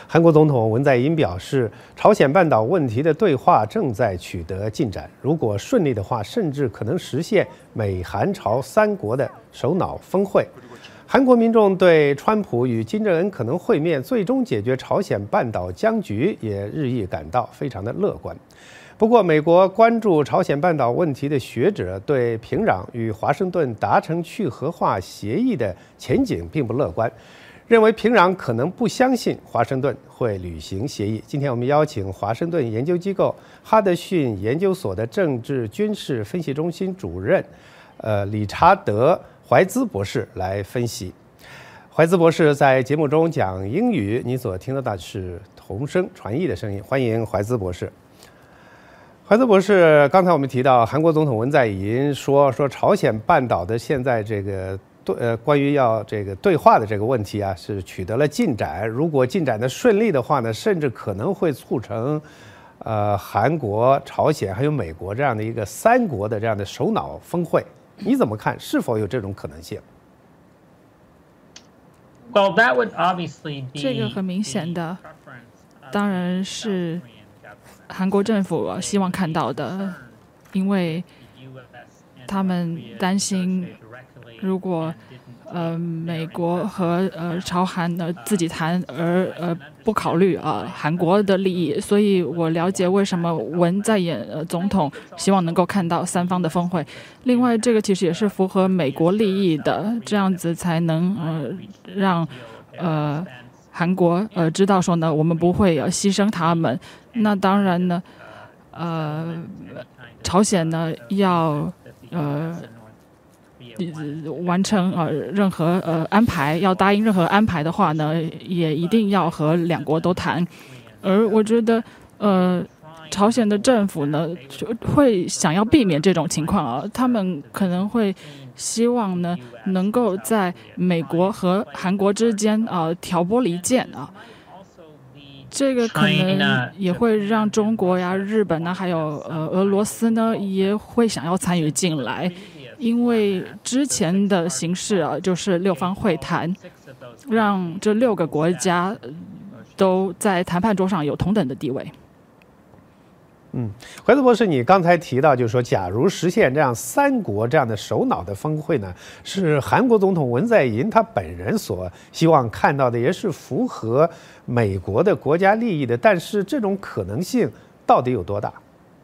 韩国总统文在寅表示，朝鲜半岛问题的对话正在取得进展，如果顺利的话，甚至可能实现美韩朝三国的首脑峰会。韩国民众对川普与金正恩可能会面，最终解决朝鲜半岛僵局也日益感到非常的乐观。不过，美国关注朝鲜半岛问题的学者对平壤与华盛顿达成去核化协议的前景并不乐观，认为平壤可能不相信华盛顿会履行协议。今天我们邀请华盛顿研究机构哈德逊研究所的政治军事分析中心主任理查德·怀兹博士来分析。怀兹博士在节目中讲英语，你所听到的是同声传译的声音。欢迎怀兹博士。怀兹博士，刚才我们提到韩国总统文在寅说朝鲜半岛的现在这个关于要这个对话的这个问题啊，是取得了进展。如果进展的顺利的话呢，甚至可能会促成韩国、朝鲜还有美国这样的一个三国的这样的首脑峰会。你怎么看？是否有这种可能性？ Well, that would obviously be 这个很明显的，当然是韩国政府希望看到的，因为他们担心，如果美国和朝韩自己谈，而不考虑韩国的利益，所以我了解为什么文在寅总统希望能够看到三方的峰会。另外，这个其实也是符合美国利益的，这样子才能让韩国知道说呢，我们不会牺牲他们。那当然呢，朝鲜呢要完成任何安排，要答应任何安排的话呢，也一定要和两国都谈。而我觉得朝鲜的政府呢会想要避免这种情况啊，他们可能会希望呢能够在美国和韩国之间挑拨离间啊。这个可能也会让中国呀、日本呢，还有俄罗斯呢，也会想要参与进来，因为之前的形式啊，就是六方会谈，让这6个国家都在谈判桌上有同等的地位。 怀兹博士，你刚才提到，就是说，假如实现这样三国这样的首脑的峰会呢，是韩国总统文在寅他本人所希望看到的，也是符合美国的国家利益的。但是这种可能性到底有多大？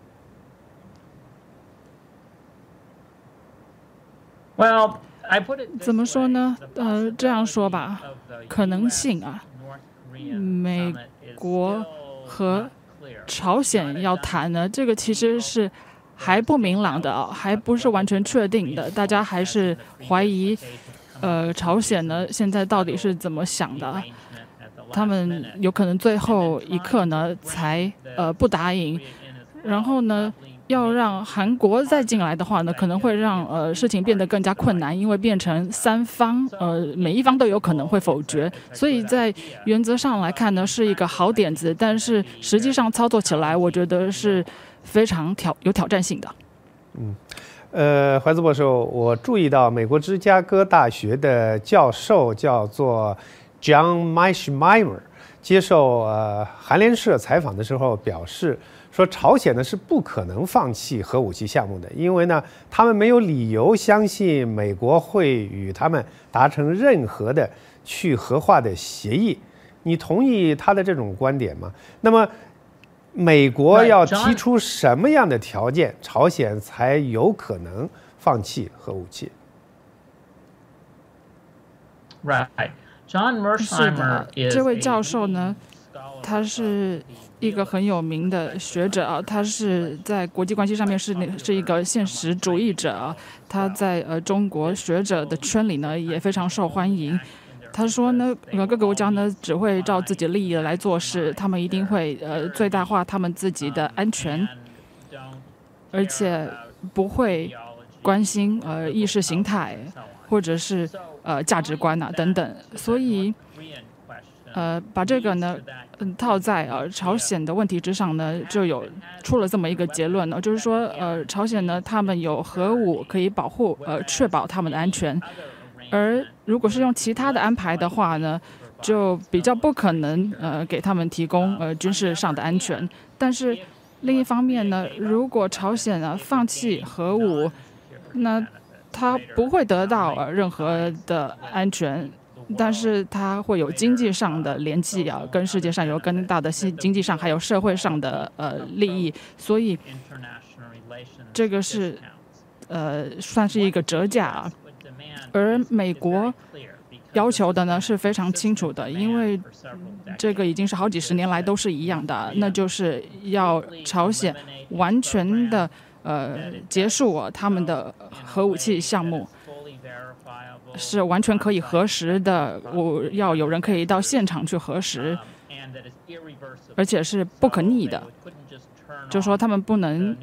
Well, I put it 怎么说呢？这样说吧，可能性啊，美国和朝鲜要谈呢，这个其实是还不明朗的，还不是完全确定的。大家还是怀疑，朝鲜呢现在到底是怎么想的？他们有可能最后一刻呢才不答应，然后呢，要让韩国再进来的话呢，可能会让事情变得更加困难，因为变成三方，每一方都有可能会否决，所以在原则上来看呢，是一个好点子，但是实际上操作起来，我觉得是非常有挑战性的。 怀兹博士，我注意到美国芝加哥大学的教授叫做 John Mearsheimer 接受韩联社采访的时候表示，说朝鲜呢是不可能放弃核武器项目的，因为呢他们没有理由相信美国会与他们达成任何的去核化的协议。你同意他的这种观点吗？那么美国要提出什么样的条件，朝鲜才有可能放弃核武器？ Right. John Mearsheimer 这位教授呢，他是一个很有名的学者啊，他是在国际关系上面是一个现实主义者啊，他在中国学者的圈里呢也非常受欢迎。他说呢，各个国家呢只会照自己利益来做事，他们一定会最大化他们自己的安全，而且不会关心意识形态或者是价值观啊等等，所以把这个呢套在朝鲜的问题之上呢，就有出了这么一个结论呢，就是说朝鲜呢他们有核武可以保护确保他们的安全，而如果是用其他的安排的话呢， 就比较不可能给他们提供军事上的安全。但是另一方面呢，如果朝鲜放弃核武，那他不会得到任何的安全，但是他会有经济上的联系跟世界上有更大的经济上还有社会上的利益，所以这个是算是一个折价而美国要求的呢是非常清楚的，因为这个已经是好几十年来都是一样的，那就是要朝鲜完全的结束他们的核武器项目，是完全可以核实的，要有人可以到现场去核实，而且是不可逆的，就说他们不能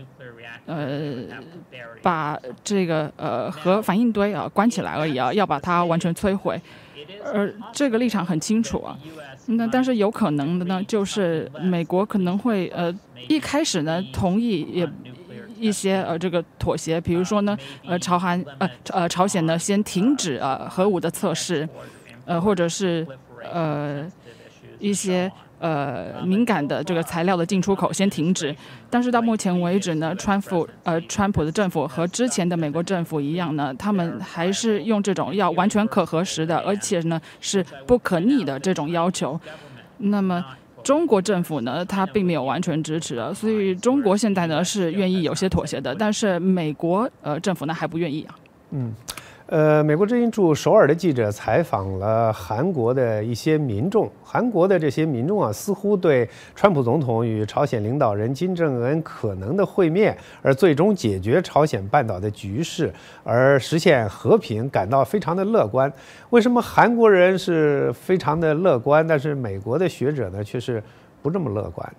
把这个核反应堆关起来而已要把它完全摧毁，这个立场很清楚那但是有可能的呢，就是美国可能会一开始呢同意一些这个妥协，比如说呢朝鲜呢先停止核武的测试，或者是一些敏感的这个材料的进出口先停止，但是到目前为止呢，川普的政府和之前的美国政府一样呢，他们还是用这种要完全可核实的，而且呢是不可逆的这种要求。那么中国政府呢，他并没有完全支持所以中国现在呢是愿意有些妥协的，但是美国政府呢还不愿意美国之音驻首尔的记者采访了韩国的一些民众，韩国的这些民众似乎对川普总统与朝鲜领导人金正恩可能的会面，而最终解决朝鲜半岛的局势，而实现和平感到非常的乐观。为什么韩国人是非常的乐观，但是美国的学者呢却是不这么乐观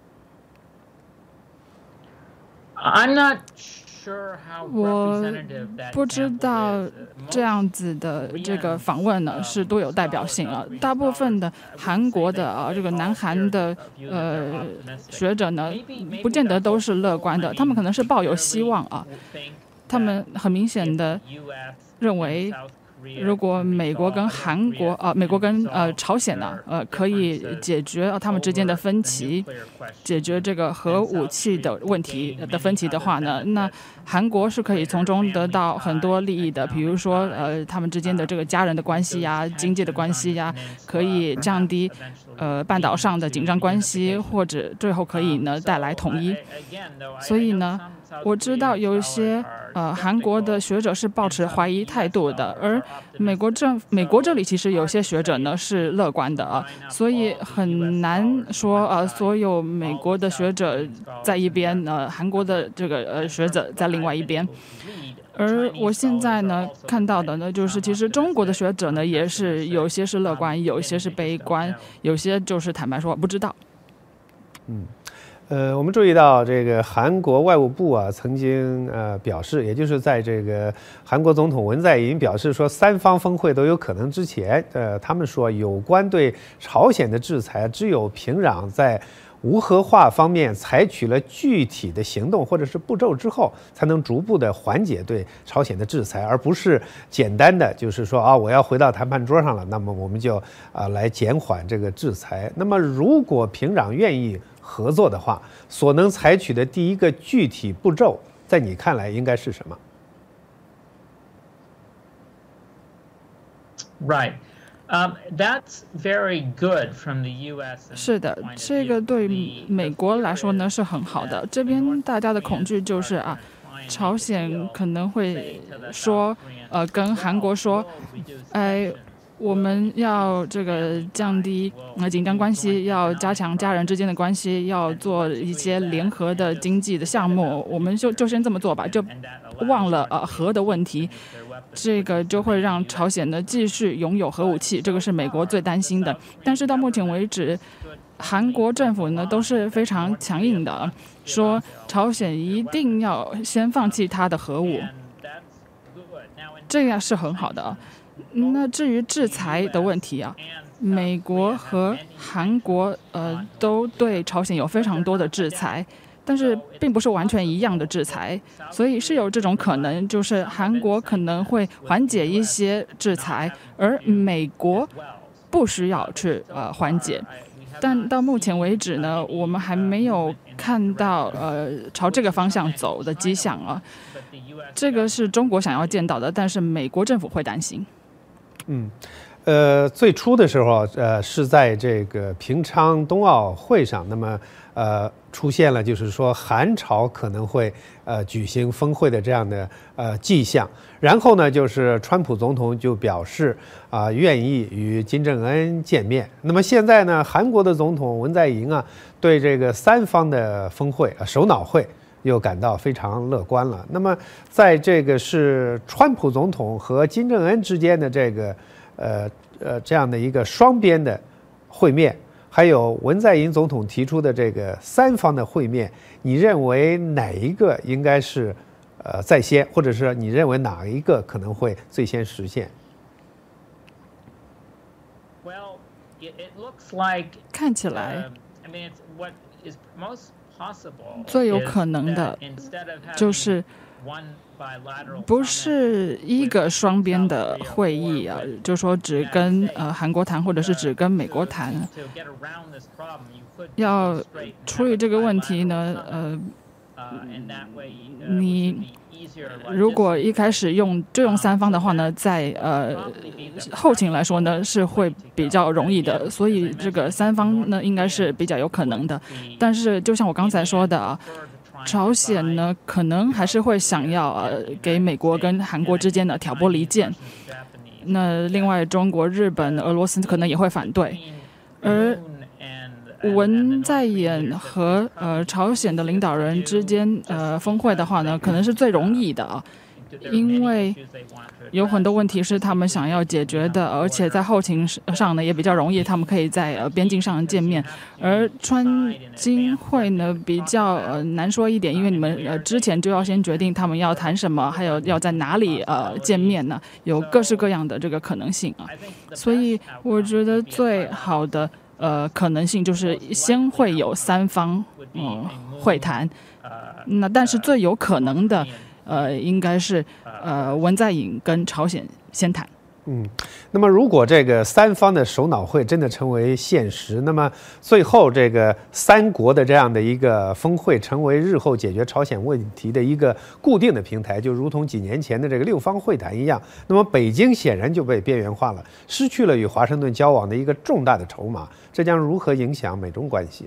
？I'm not 我不知道这样子的这个访问呢是多有代表性大部分的韩国的这个南韩的学者呢，不见得都是乐观的，他们可能是抱有希望他们很明显的认为，如果美国跟朝鲜可以解决他们之间的分歧，解决这个核武器的问题的分歧的话呢，那韩国是可以从中得到很多利益的，比如说他们之间的这个家人的关系经济的关系可以降低半岛上的紧张关系，或者最后可以呢带来统一。所以呢，我知道有一些韩国的学者是抱持怀疑态度的，而美国这里其实有些学者呢是乐观的所以很难说所有美国的学者在一边，韩国的这个学者在另外一边。而我现在呢看到的呢，就是其实中国的学者呢也是有些是乐观，有些是悲观，有些就是坦白说不知道。 我们注意到这个韩国外务部曾经表示，也就是在这个韩国总统文在寅表示说三方峰会都有可能之前，他们说有关对朝鲜的制裁，只有平壤在无核化方面采取了具体的行动或者是步骤之后，才能逐步的缓解对朝鲜的制裁，而不是简单的就是说我要回到谈判桌上了，那么我们就来减缓这个制裁。那么如果平壤愿意合作的话，所能采取的第一个具体步骤，在你看来应该是什么？ Right. That's very good from the U.S. 是的，这个对美国来说呢是很好的。这边大家的恐惧就是朝鲜可能会说，跟韩国说，我们要这个降低紧张关系，要加强家人之间的关系，要做一些联合的经济的项目，我们就先这么做吧，就忘了核的问题。这个就会让朝鲜呢继续拥有核武器，这个是美国最担心的。但是到目前为止，韩国政府呢都是非常强硬的，说朝鲜一定要先放弃它的核武，这样是很好的。那至于制裁的问题美国和韩国都对朝鲜有非常多的制裁。但是并不是完全一样的制裁，所以是有这种可能，就是韩国可能会缓解一些制裁，而美国不需要去缓解。但到目前为止呢，我们还没有看到朝这个方向走的迹象啊。这个是中国想要见到的，但是美国政府会担心。 最初的时候，是在这个平昌冬奥会上，那么出现了就是说韩朝可能会举行峰会的这样的迹象。然后呢，就是川普总统就表示愿意与金正恩见面。那么现在呢，韩国的总统文在寅对这个三方的峰会首脑会又感到非常乐观了。那么在这个是川普总统和金正恩之间的这个这样的一个双边的会面，还有文在寅总统提出的这个三方的会面，你认为哪一个应该是在先，或者是你认为哪一个可能会最先实现？ 看起来最有可能的就是不是一个双边的会议啊，就说只跟韩国谈，或者是只跟美国谈。要处理这个问题呢，你如果一开始用三方的话呢，在后勤来说呢是会比较容易的，所以这个三方呢应该是比较有可能的。但是就像我刚才说的啊，朝鲜呢可能还是会想要给美国跟韩国之间的挑拨离间。那另外中国、日本、俄罗斯可能也会反对，而文在寅和朝鲜的领导人之间峰会的话呢，可能是最容易的啊，因为有很多问题是他们想要解决的，而且在后勤上呢也比较容易，他们可以在边境上见面。而川金会呢比较难说一点，因为你们之前就要先决定他们要谈什么，还有要在哪里见面呢，有各式各样的这个可能性啊。所以我觉得最好的可能性就是先会有三方会谈，那但是最有可能的应该是文在寅跟朝鲜先谈。 那么如果这个三方的首脑会真的成为现实，那么最后这个三国的这样的一个峰会成为日后解决朝鲜问题的一个固定的平台，就如同几年前的这个六方会谈一样，那么北京显然就被边缘化了，失去了与华盛顿交往的一个重大的筹码，这将如何影响美中关系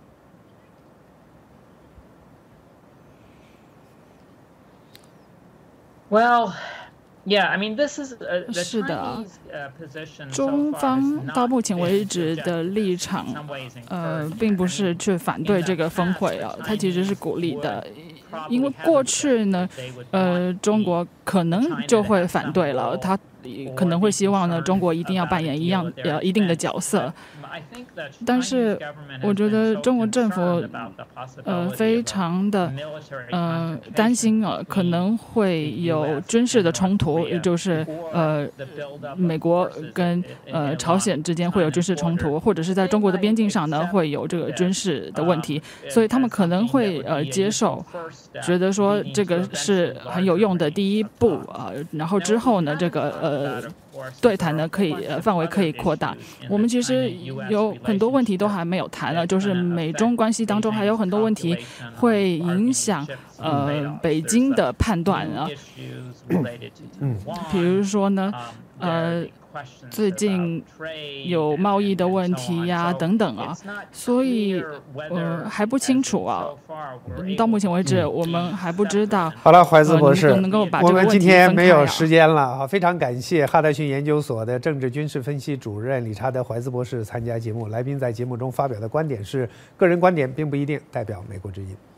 ？Well, yeah, I mean, this is 是的，中方到目前为止的立场，并不是去反对这个峰会啊，它其实是鼓励的。因为过去呢，中国可能就会反对了，他可能会希望呢，中国一定要扮演一定的角色。但是我觉得中国政府非常的担心可能会有军事的冲突，也就是美国跟朝鲜之间会有军事冲突，或者是在中国的边境上呢会有这个军事的问题，所以他们可能会接受，觉得说这个是很有用的第一步然后之后呢这个对谈呢可以范围可以扩大。我们其实有很多问题都还没有谈了，就是美中关系当中还有很多问题会影响北京的判断啊。比如说呢最近有贸易的问题呀等等啊，所以还不清楚啊。到目前为止我们还不知道。 好了，怀兹博士， 我们今天没有时间了，非常感谢哈德逊研究所的政治军事分析主任理查德·怀兹博士参加节目。来宾在节目中发表的观点是个人观点，并不一定代表美国之音。